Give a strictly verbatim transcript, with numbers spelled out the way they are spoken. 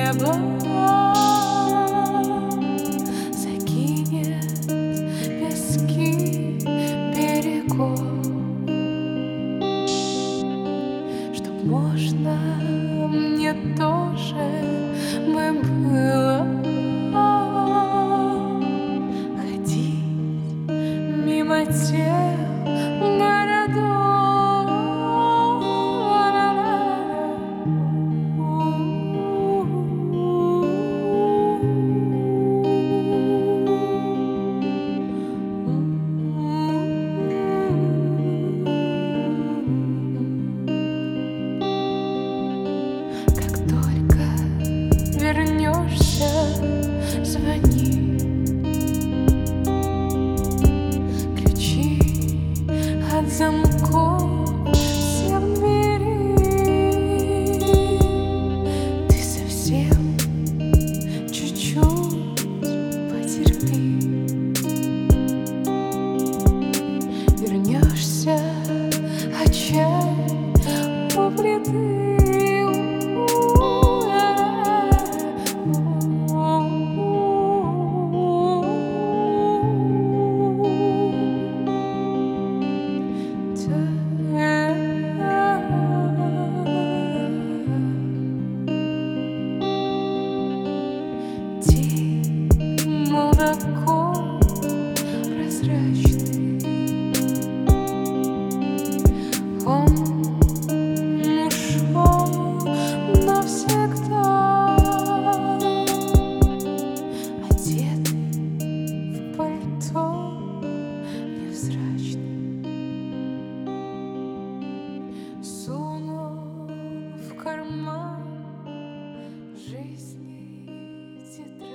небо закинет пески берегов, чтоб можно мне тоже бы было ходить мимо тех городов. Как только вернешься, звони. Ключи от замков все в двери. Ты совсем чуть-чуть потерпи. Вернешься, а чай у плиты. День молоко прозрачный, он ушел навсегда, одетый в пальто невзрачный, сунул в карман жизни тетрадь.